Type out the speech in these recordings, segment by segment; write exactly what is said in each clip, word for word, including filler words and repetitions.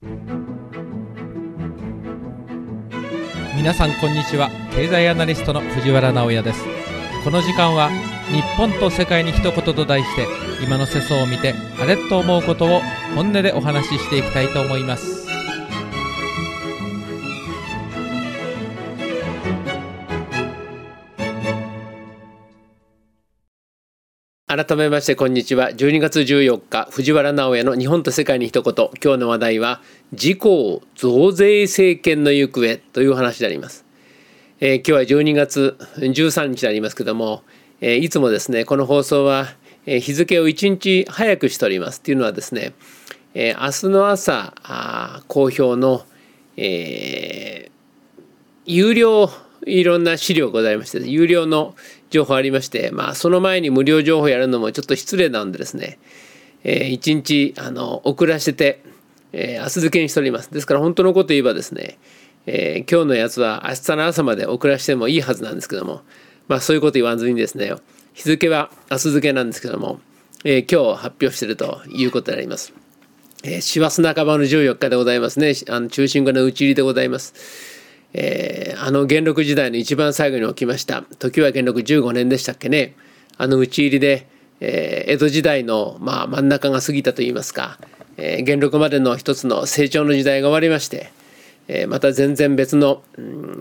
皆さんこんにちは。経済アナリストの藤原直也です。この時間は日本と世界に一言と題して、今の世相を見てあれっと思うことを本音でお話ししていきたいと思います。 改めましてこんにちは。じゅうにがつじゅうよっか、藤原直也の日本と世界に一言。今日の話題は自公増税政権の行方という話であります。えー、今日はじゅうにがつじゅうさんにちでありますけども、えー、いつもですねこの放送は、えー、日付をいちにち早くしております。というのはですね、えー、明日の朝あ公表の、えー、有料いろんな資料ございまして、有料の情報ありまして、まあ、その前に無料情報やるのもちょっと失礼なんでですね、えー、いちにちあの遅らせて、えー、明日付けにしております。ですから本当のこと言えばですね、えー、今日のやつは明日の朝まで遅らせてもいいはずなんですけども、まあ、そういうこと言わずにですね、日付は明日付けなんですけども、えー、今日発表しているということであります。えー、師走半ばのじゅうよっかでございますね。あの中心後の打ち入りでございます。えー、あの元禄時代の一番最後に起きました。時は元禄じゅうごねんでしたっけね。あの打ち入りで、えー、江戸時代の、まあ、真ん中が過ぎたといいますか、えー、元禄までの一つの成長の時代が終わりまして、えー、また全然別の、うん、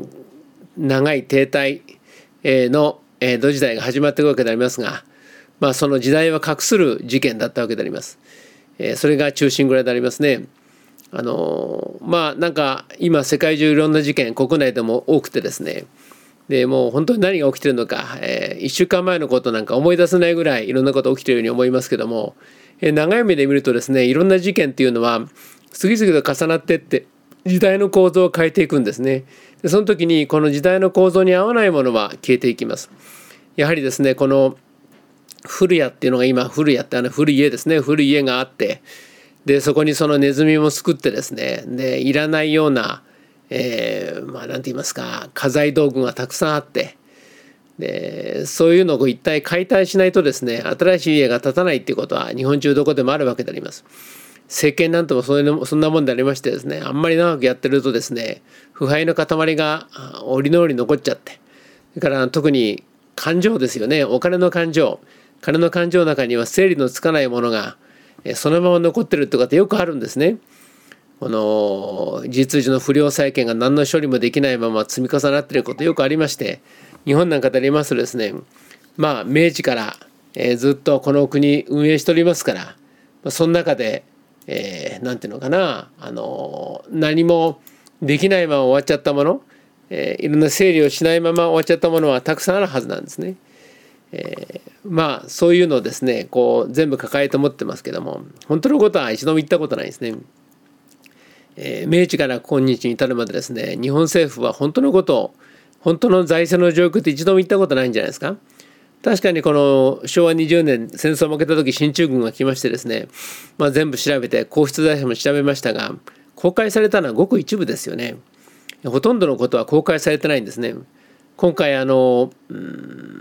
長い停滞の江戸時代が始まっていくわけでありますが、まあ、その時代は画する事件だったわけであります。えー、それが忠臣蔵でありますね。あのまあなんか今世界中いろんな事件国内でも多くてですね、でもう本当に何が起きてるのか、えー、いっしゅうかんまえのことなんか思い出せないぐらいいろんなこと起きているように思いますけども、えー、長い目で見るとですね、いろんな事件っていうのは次々と重なっていって時代の構造を変えていくんですね。でその時にこの時代の構造に合わないものは消えていきます。やはりですね、この古屋っていうのが今、古屋ってあの古い家ですね、古い家があって、でそこにそのネズミも作ってですね、でいらないような、えー、まあ何て言いますか、家財道具がたくさんあって、でそういうのを一体解体しないとですね、新しい家が建たないっていうことは日本中どこでもあるわけであります。政権なんともそういうのそんなもんでありましてですね、あんまり長くやってるとですね、腐敗の塊が折の折残っちゃって、それから特に感情ですよね、お金の感情、金の感情の中には整理のつかないものがそのまま残ってるってことはよくあるんですね。この事実上の不良債権が何の処理もできないまま積み重なっていることよくありまして、日本なんかでありますとですね、まあ明治から、えー、ずっとこの国運営しておりますから、まあ、その中で、えー、なんていうのかな、あの何もできないまま終わっちゃったもの、えー、いろんな整理をしないまま終わっちゃったものはたくさんあるはずなんですね。えー、まあそういうのをですねこう全部抱えて持ってますけども、本当のことは一度も言ったことないですね。えー、明治から今日に至るまでですね、日本政府は本当のことを、本当の財政の状況って一度も言ったことないんじゃないですか。確かにこのしょうわにじゅうねん戦争を負けた時、進駐軍が来ましてですね、まあ、全部調べて皇室財政も調べましたが、公開されたのはごく一部ですよね。ほとんどのことは公開されてないんですね。今回あの、うん、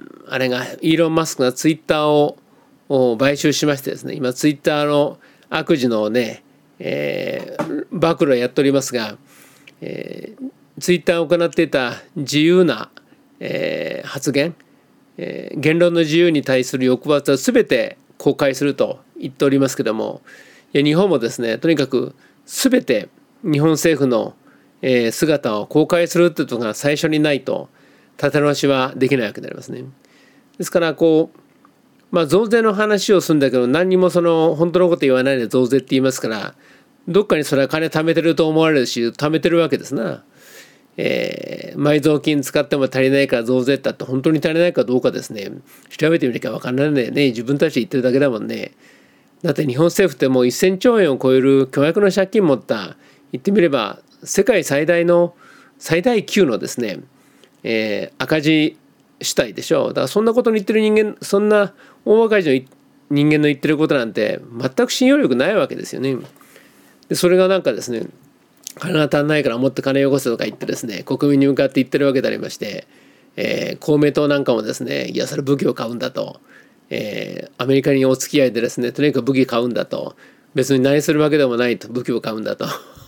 あれがイーロン・マスクがツイッターを買収しましてですね、今ツイッターの悪事のね、えー、暴露をやっておりますが、えー、ツイッターを行っていた自由な、えー、発言、えー、言論の自由に対する抑圧は全て公開すると言っておりますけども、いや日本もですね、とにかく全て日本政府の、えー、姿を公開するということが最初にないと立て直しはできないわけでありますね。ですからこう、まあ、増税の話をするんだけど、何にもその本当のこと言わないで増税って言いますから、どっかにそれは金貯めてると思われるし、貯めてるわけですな。えー、埋蔵金使っても足りないから増税ってあって本当に足りないかどうかですね、調べてみなきゃ分からないね。自分たちで言ってるだけだもんね。だって日本政府ってもうせんちょうえんを超える巨額の借金持った、言ってみれば世界最大の最大級のですね、えー、赤字主体でしょう。だからそんなことに言ってる人間、そんな大赤字の人間の言ってることなんて全く信用力ないわけですよね。でそれがなんかですね、金が足んないからもっと金よこせとか言ってですね、国民に向かって言ってるわけでありまして、えー、公明党なんかもですね、いやそれ武器を買うんだと、えー、アメリカにお付き合いでですね、とにかく武器買うんだと、別に何するわけでもないと、武器を買うんだと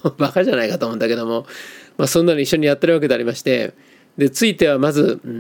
バカじゃないかと思うんだけども、まあ、そんなの一緒にやってるわけでありまして、でついてはまず、うん、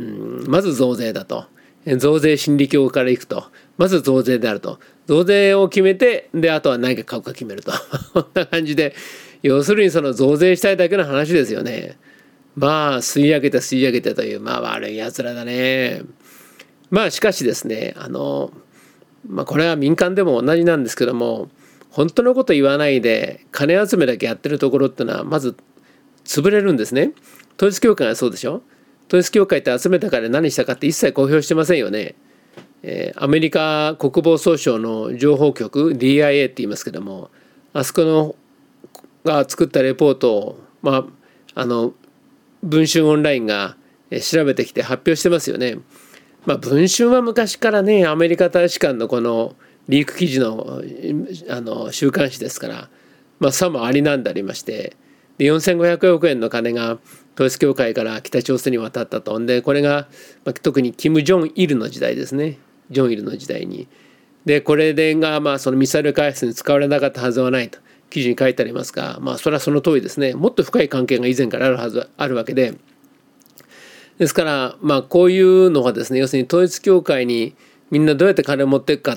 まず増税だと、増税心理教からいくと、まず増税であると、増税を決めて、であとは何か買うか決めるとこんな感じで、要するにその増税したいだけの話ですよね。まあ吸い上げて吸い上げてという、まあ悪いやつらだね。まあしかしですね、あのまあこれは民間でも同じなんですけども、本当のこと言わないで金集めだけやってるところっていうのはまず潰れるんですね。統一教会がそうでしょ。統一教会って集めたから何したかって一切公表してませんよね。えー、アメリカ国防総省の情報局 ディーアイエー って言いますけども、あそこのが作ったレポートを、まあ、あの文春オンラインが調べてきて発表してますよね。まあ、文春は昔からね、アメリカ大使館のこのリーク記事の、あの週刊誌ですから、まあ、さもありなんでありまして、でよんせんごひゃくおくえんの金が統一教会から北朝鮮に渡ったと。でこれが、まあ、特にキム・ジョンイルの時代ですね。ジョンイルの時代に。でこれでが、まあ、そのミサイル開発に使われなかったはずはないと記事に書いてありますが、まあそれはその通りですね。もっと深い関係が以前からあるはずあるわけで、ですからまあこういうのがですね、要するに統一教会にみんなどうやって金を持っていくかって、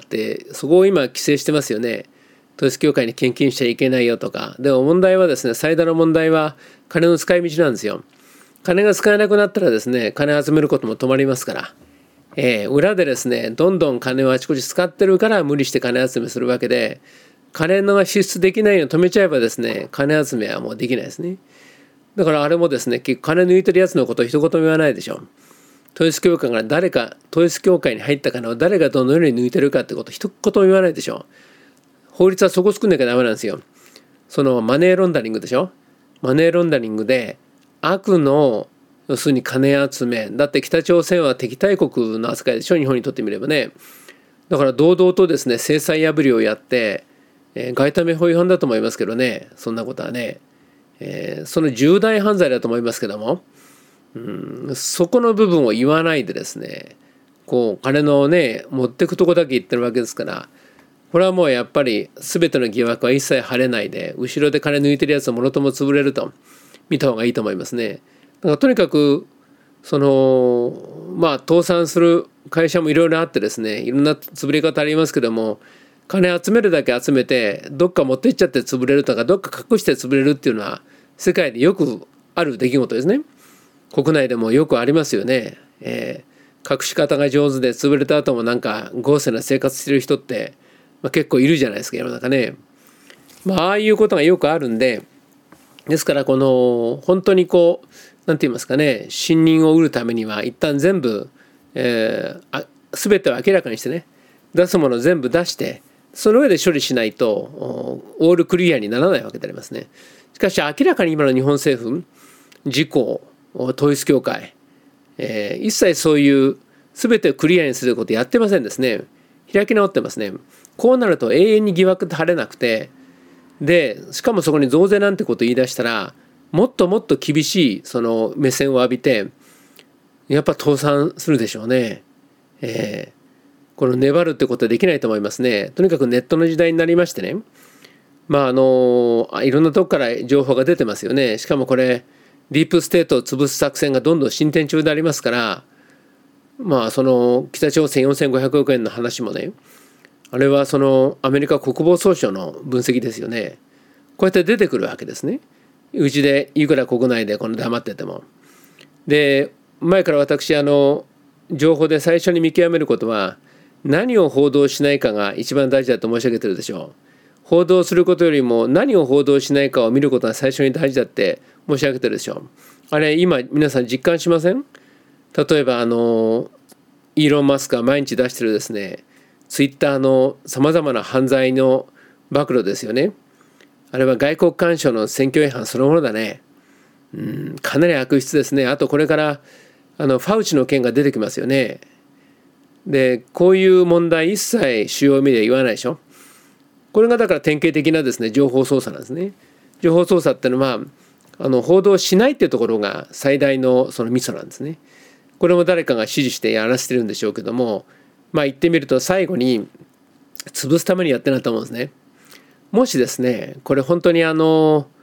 そこを今規制してますよね。統一教会に献金しちゃいけないよとか。でも問題はですね、最大の問題は金の使い道なんですよ。金が使えなくなったらですね、金を集めることも止まりますから、えー、裏でですね、どんどん金をあちこち使ってるから無理して金集めするわけで、金の支出できないのを止めちゃえばですね、金集めはもうできないですね。だからあれもですね、結構金抜いてるやつのことを一言も言わないでしょ。統一教会が誰か、統一教会に入った金を誰がどのように抜いてるかってことを一言も言わないでしょ。法律はそこ作んなきゃダメなんですよ。そのマネーロンダリングでしょ。マネーロンダリングで悪の要するに金集め、だって北朝鮮は敵対国の扱いでしょ、日本にとってみればね。だから堂々とですね、制裁破りをやって、えー、外為法違反だと思いますけどね、そんなことはね、えー、その重大犯罪だと思いますけども、うん、そこの部分を言わないでですね、こう金のね持ってくとこだけ言ってるわけですから、これはもうやっぱり全ての疑惑は一切晴れないで、後ろで金抜いてるやつはもろとも潰れると見た方がいいと思いますね。だからとにかくそのまあ倒産する会社もいろいろあってですね、いろんな潰れ方ありますけども、金集めるだけ集めてどっか持っていっちゃって潰れるとか、どっか隠して潰れるっていうのは世界でよくある出来事ですね。国内でもよくありますよね。えー、隠し方が上手で潰れた後もなんか豪勢な生活してる人って、まあ、結構いるじゃないですか、世の中ね。まあああいうことがよくあるんで、ですからこの本当にこうなんて言いますかね、信任を得るためには一旦全部、えー、あ全てを明らかにしてね、出すものを全部出してその上で処理しないとオールクリアにならないわけでありますね。しかし明らかに今の日本政府、自公、統一教会、えー、一切そういう全てをクリアにすることやってませんですね。開き直ってますね。こうなると永遠に疑惑って晴れなくて、でしかもそこに増税なんてことを言い出したら、もっともっと厳しいその目線を浴びてやっぱ倒産するでしょうね。えーこの粘るってことはできないと思いますね。とにかくネットの時代になりましてね、まああのいろんなとこから情報が出てますよね。しかもこれディープステートを潰す作戦がどんどん進展中でありますから、まあその北朝鮮よんせんごひゃくおくえんの話もね、あれはそのアメリカ国防総省の分析ですよね。こうやって出てくるわけですね。うちでいくら国内でこの黙ってても。で前から私あの情報で最初に見極めることは、何を報道しないかが一番大事だと申し上げてるでしょう。報道することよりも何を報道しないかを見ることが最初に大事だって申し上げてるでしょう。あれ今皆さん実感しません？例えばあのイーロン・マスクが毎日出してるですね、ツイッターのさまざまな犯罪の暴露ですよね。あれは外国干渉の選挙違反そのものだね。うん、かなり悪質ですね。あとこれからあのファウチの件が出てきますよね。でこういう問題一切主要メディア言わないでしょ。これがだから典型的なですね情報操作なんですね。情報操作ってのはあの報道しないっていうところが最大のそのミソなんですね。これも誰かが指示してやらせてるんでしょうけども、まあ言ってみると最後に潰すためにやってなと思うんですね。もしですねこれ本当にあの、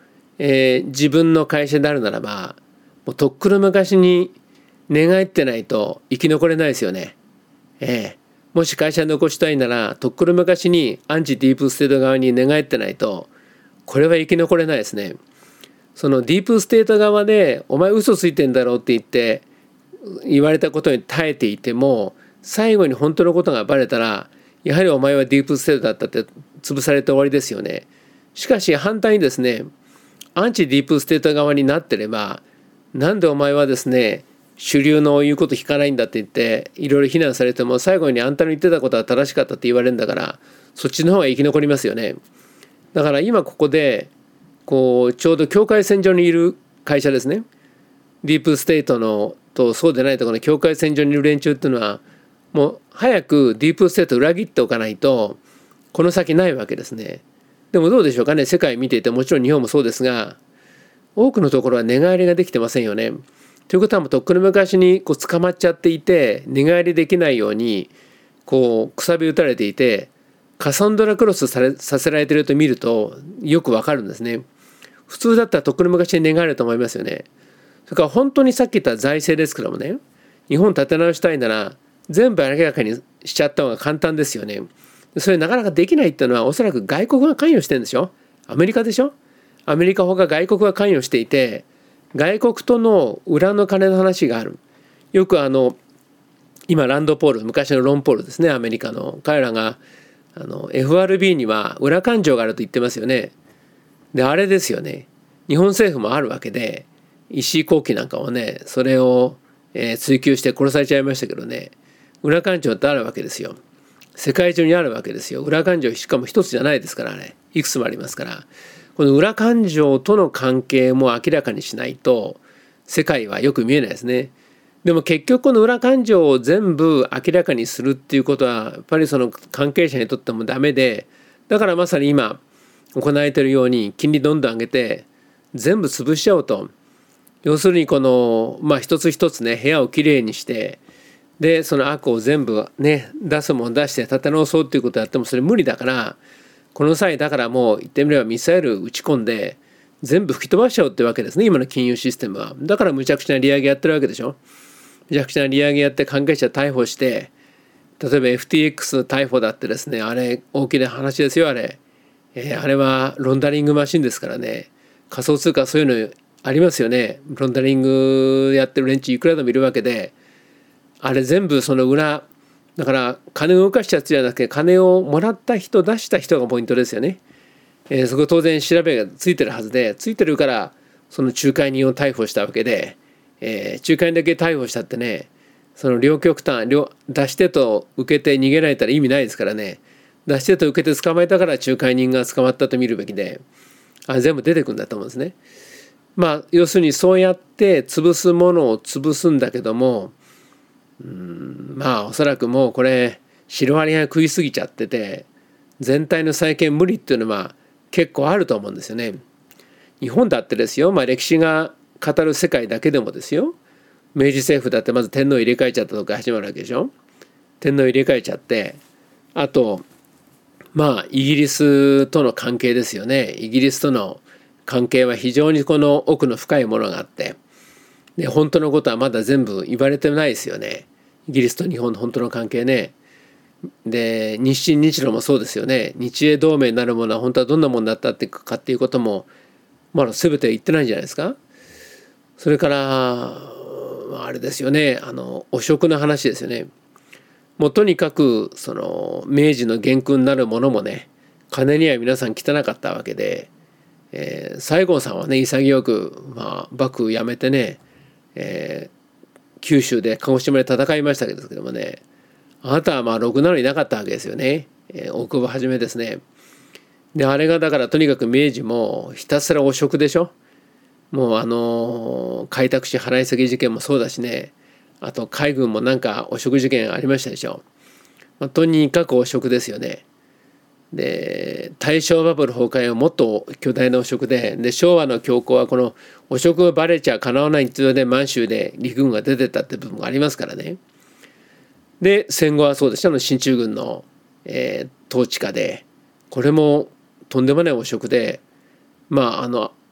えー、自分の会社であるならばもうとっくの昔に寝返ってないと生き残れないですよね。えー、もし会社に残したいならとっくの昔にアンチディープステート側に寝返ってないとこれは生き残れないですね。そのディープステート側でお前嘘ついてんだろうって言って言われたことに耐えていても最後に本当のことがバレたらやはりお前はディープステートだったって潰されて終わりですよね。しかし反対にですねアンチディープステート側になってればなんでお前はですね主流の言うこと聞かないんだって言っていろいろ非難されても最後にあんたの言ってたことは正しかったって言われるんだからそっちの方が生き残りますよね。だから今ここでこうちょうど境界線上にいる会社ですね。ディープステートのとそうでないところの境界線上にいる連中っていうのはもう早くディープステートを裏切っておかないとこの先ないわけですね。でもどうでしょうかね。世界見ていてもちろん日本もそうですが多くのところは寝返りができてませんよね。ということはもうとっくの昔にこう捕まっちゃっていて寝返りできないようにこうくさび打たれていてカサンドラクロスされさせられていると見るとよくわかるんですね。普通だったらとっくの昔に寝返ると思いますよね。それから本当にさっき言った財政ですけどもね日本立て直したいなら全部明らかにしちゃった方が簡単ですよね。それなかなかできないっていうのはおそらく外国が関与してるんでしょ。アメリカでしょ。アメリカほか外国が関与していて外国との裏の金の話がある。よくあの今ランドポール昔のロンポールですねアメリカの彼らがあの エフアールビー には裏勘定があると言ってますよね。であれですよね日本政府もあるわけで石井紘基なんかもねそれを、えー、追及して殺されちゃいましたけどね裏勘定ってあるわけですよ。世界中にあるわけですよ。裏勘定しかも一つじゃないですからねいくつもありますからこの裏勘定との関係も明らかにしないと世界はよく見えないですね。でも結局この裏勘定を全部明らかにするっていうことはやっぱりその関係者にとってもダメでだからまさに今行われているように金利どんどん上げて全部潰しちゃおうと要するにこのまあ一つ一つね部屋をきれいにしてでその悪を全部ね出すもん出して立て直そうっていうことをやってもそれ無理だからこの際だからもう言ってみればミサイル打ち込んで全部吹き飛ばしちゃおうってわけですね今の金融システムは。だからむちゃくちゃな利上げやってるわけでしょ。むちゃくちゃな利上げやって関係者逮捕して例えば エフティーエックス 逮捕だってですねあれ大きな話ですよあれ、えー、あれはロンダリングマシンですからね仮想通貨そういうのありますよね。ロンダリングやってる連中いくらでもいるわけであれ全部その裏だから金を動かしたやつじゃなくて金をもらった人出した人がポイントですよね。えー、そこ当然調べがついてるはずでついてるからその仲介人を逮捕したわけで、えー、仲介人だけ逮捕したってねその両極端両出し手と受けて逃げられたら意味ないですからね。出し手と受けて捕まえたから仲介人が捕まったと見るべきであ全部出てくるんだと思うんですね。まあ要するにそうやって潰すものを潰すんだけどもうんまあおそらくもうこれシロアリが食いすぎちゃってて全体の再建無理っていうのは結構あると思うんですよね。日本だってですよ、まあ、歴史が語る世界だけでもですよ明治政府だってまず天皇入れ替えちゃったとか始まるわけでしょ。天皇入れ替えちゃってあとまあイギリスとの関係ですよね。イギリスとの関係は非常にこの奥の深いものがあってで本当のことはまだ全部言われてないですよね。イギリスと日本の本当の関係ね。で日清日露もそうですよね。日英同盟になるものは本当はどんなものだったってかっていうこともまだ全て言ってないんじゃないですか。それからあれですよねあの汚職の話ですよね。もうとにかくその明治の元勲になるものもね金には皆さん汚かったわけで、えー、西郷さんはね潔く、まあ、幕府辞めてね、えー、九州で鹿児島で戦いましたけどもねあなたはまあろくなのいなかったわけですよね、えー、大久保はじめですね。であれがだからとにかく明治もひたすら汚職でしょ。もうあの開拓使払い下げ事件もそうだしねあと海軍もなんか汚職事件ありましたでしょ、まあ、とにかく汚職ですよね。で大正バブル崩壊はもっと巨大な汚職で、で昭和の恐慌はこの汚職がバレちゃかなわないっていうので満州で陸軍が出てったって部分がありますからね。で戦後はそうでしたの進駐軍の、えー、統治下でこれもとんでもない汚職でまああの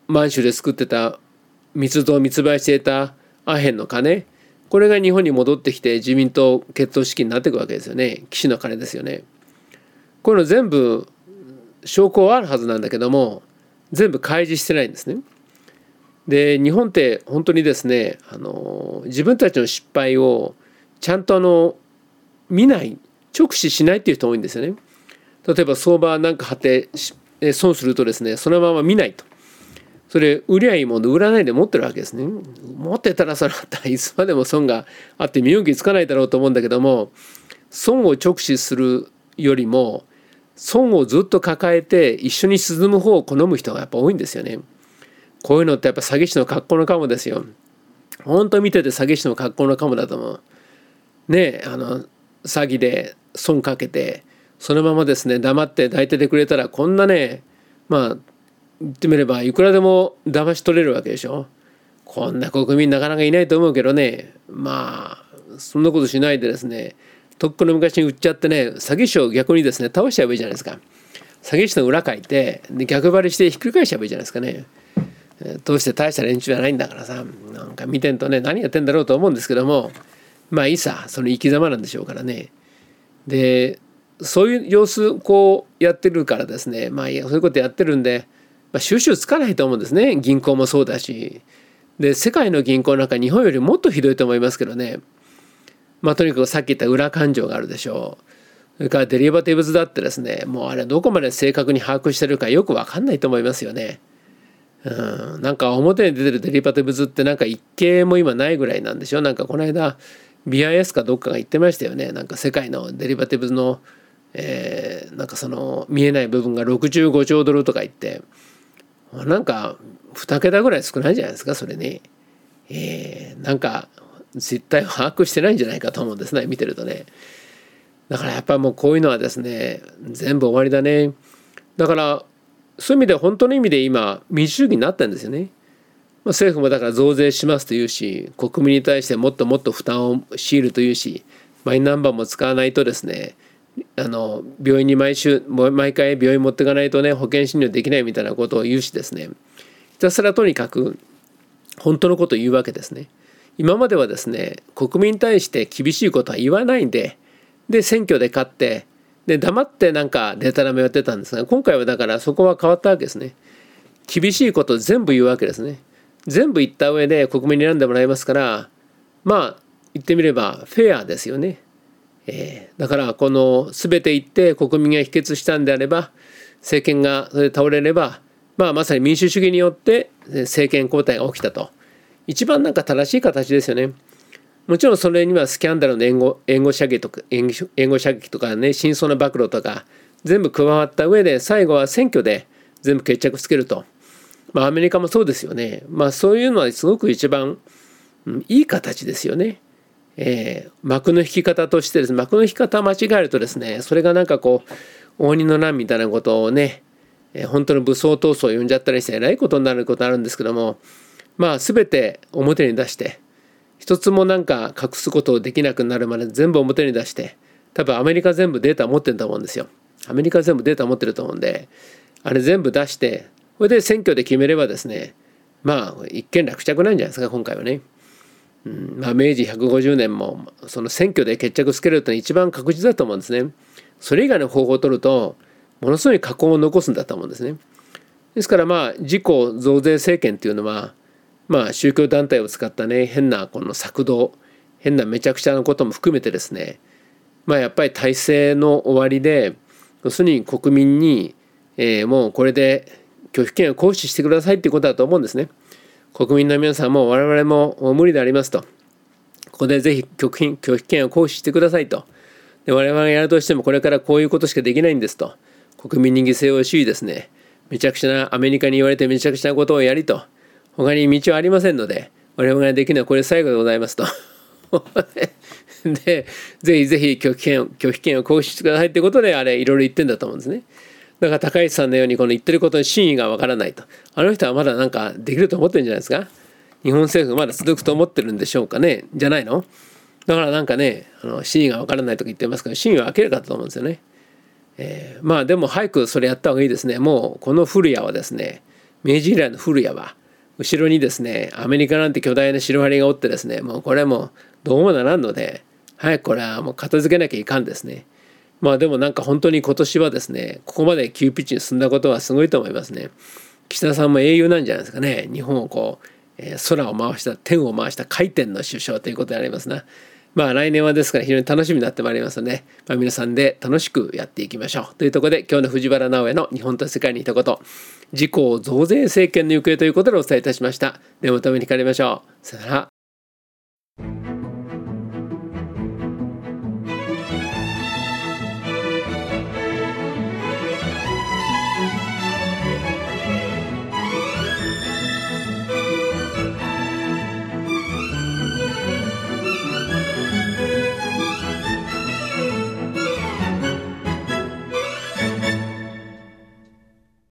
満州で作ってた密造密売していたアヘンの金、これが日本に戻ってきて自民党決闘資金になっていくわけですよね。岸の金ですよね。こういうの全部証拠はあるはずなんだけども、全部開示してないんですね。で日本って本当にですね、あの自分たちの失敗をちゃんとあの見ない、直視しないっていう人多いんですよね。例えば相場なんか張って損するとですね、そのまま見ないと。それ売りゃいいもの売らないで持ってるわけですね。持ってたらそれだったらいつまでも損があって身動きつかないだろうと思うんだけども、損を直視するよりも損をずっと抱えて一緒に沈む方を好む人がやっぱ多いんですよね。こういうのってやっぱ詐欺師の格好のカモですよ。本当見てて詐欺師の格好のカモだと思う。ねえ、あの詐欺で損かけてそのままですね黙って抱いててくれたら、こんなね、まあ言ってみればいくらでも騙し取れるわけでしょ。こんな国民なかなかいないと思うけどね、まあそんなことしないでですね、とっくの昔に売っちゃってね、詐欺師を逆にですね倒しちゃえばいいじゃないですか。詐欺師の裏書いてで逆張りしてひっくり返しちゃえばいいじゃないですかね。どうして大した連中じゃないんだからさ、なんか見てんとね何やってんだろうと思うんですけども、まあいいさ、その生き様なんでしょうからね。でそういう様子こうやってるからですね、まあそういうことやってるんで、まあ、収拾つかないと思うんですね。銀行もそうだし、で世界の銀行なんか日本よりもっとひどいと思いますけどね。まあとにかくさっき言った裏勘定があるでしょう。それからデリバティブズだってですね、もうあれどこまで正確に把握してるかよく分かんないと思いますよね。うん、なんか表に出てるデリバティブズってなんか一件も今ないぐらいなんでしょ。なんかこの間 ビーアイエス かどっかが言ってましたよね。なんか世界のデリバティブズの、えー、なんかその見えない部分がろくじゅうごちょうドルとか言って、なんかに桁ぐらい少ないんじゃないですかそれね。えー、なんか実態を把握してないんじゃないかと思うんですね、見てるとね。だからやっぱもうこういうのはですね全部終わりだね。だからそういう意味で本当の意味で今民主主義になったんですよね。まあ、政府もだから増税しますというし、国民に対してもっともっと負担を強いるというし、マイナンバーも使わないとですね、あの病院に毎週毎回病院持っていかないとね保険診療できないみたいなことを言うしですね、ひたすらとにかく本当のことを言うわけですね。今まではですね国民に対して厳しいことは言わないんで、で選挙で勝ってで黙ってなんかデタラメをやってたんですが、今回はだからそこは変わったわけですね。厳しいことを全部言うわけですね。全部言った上で国民に選んでもらいますから、まあ言ってみればフェアですよね。えー、だからこの全て言って国民が否決したんであれば、政権がそれで倒れれば、まあまさに民主主義によって政権交代が起きたと、一番なんか正しい形ですよね。もちろんそれにはスキャンダルの援護、援護射撃とか援護射撃とかね、真相の暴露とか全部加わった上で最後は選挙で全部決着つけると、まあアメリカもそうですよね。まあそういうのはすごく一番、うん、いい形ですよね。えー、幕の引き方としてですね、幕の引き方を間違えるとですね、それがなんかこう応仁の乱みたいなことをね、えー、本当の武装闘争を呼んじゃったりしてえらいことになることあるんですけども、まあ全て表に出して一つもなんか隠すことをできなくなるまで全部表に出して、多分アメリカ全部データ持ってると思うんですよ。アメリカ全部データ持ってると思うんで、あれ全部出してそれで選挙で決めればですね、まあ一件落着なんじゃないですか今回はね。うんまあ、明治ひゃくごじゅうねんもその選挙で決着つけるというのは一番確実だと思うんですね。それ以外の方法を取るとものすごい禍根を残すんだと思うんですね。ですからまあ自公増税政権っていうのは、まあ宗教団体を使ったね変なこの策動、変なめちゃくちゃなことも含めてですね、まあやっぱり体制の終わりで、要するに国民に、えー、もうこれで拒否権を行使してくださいっていうことだと思うんですね。国民の皆さんも我々も無理でありますと、ここでぜひ拒否、拒否権を行使してくださいと、で我々がやるとしてもこれからこういうことしかできないんですと、国民に犠牲を強いですね、めちゃくちゃなアメリカに言われてめちゃくちゃなことをやりと、他に道はありませんので我々ができるのはこれ最後でございますとでぜひぜひ拒否権拒否権を行使してくださいってことであれいろいろ言ってんだと思うんですね。だから高市さんのようにこの言ってることに真意がわからないと、あの人はまだなんかできると思ってるんじゃないですか。日本政府まだ続くと思ってるんでしょうかね、じゃないの。だからなんかね、あの真意がわからないとか言ってますけど、真意は明らかだと思うんですよね。えー、まあでも早くそれやった方がいいですね。もうこの古谷はですね、 明治以来の古谷は後ろにですねアメリカなんて巨大なシロアリがおってですね、もうこれもどうもならんので早くこれはもう片付けなきゃいかんですね。まあでもなんか本当に今年はですねここまで急ピッチに進んだことはすごいと思いますね。岸田さんも英雄なんじゃないですかね。日本をこう、えー、空を回した天を回した回転の首相ということでありますな。まあ来年はですから非常に楽しみになってまいりますので、まあ、皆さんで楽しくやっていきましょうというところで、今日の藤原直哉の日本と世界に一言、自公増税政権の行方ということでお伝えいたしました。ではまたお目にかかりましょう。さよなら。